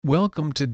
Welcome to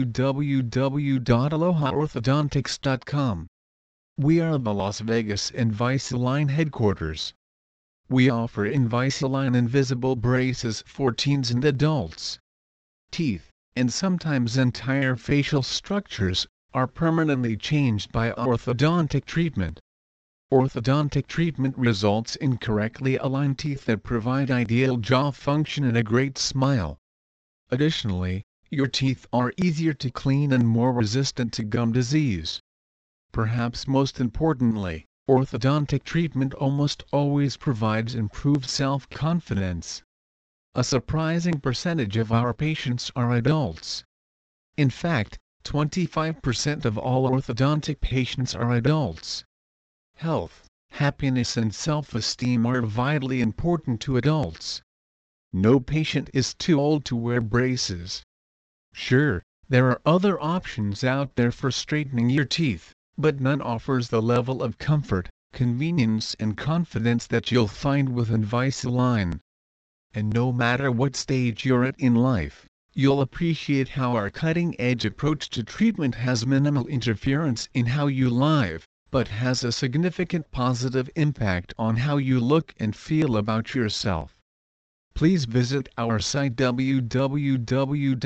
www.alohaorthodontics.com. We are the Las Vegas Invisalign headquarters. We offer Invisalign invisible braces for teens and adults. Teeth, and sometimes entire facial structures, are permanently changed by orthodontic treatment. Orthodontic treatment results in correctly aligned teeth that provide ideal jaw function and a great smile. Additionally, your teeth are easier to clean and more resistant to gum disease. Perhaps most importantly, orthodontic treatment almost always provides improved self-confidence. A surprising percentage of our patients are adults. In fact, 25% of all orthodontic patients are adults. Health, happiness and self-esteem are vitally important to adults. No patient is too old to wear braces. Sure, there are other options out there for straightening your teeth, but none offers the level of comfort, convenience and confidence that you'll find with Invisalign. And no matter what stage you're at in life, you'll appreciate how our cutting-edge approach to treatment has minimal interference in how you live, but has a significant positive impact on how you look and feel about yourself. Please visit our site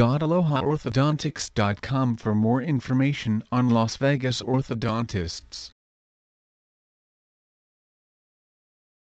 www.alohaorthodontics.com for more information on Las Vegas orthodontists.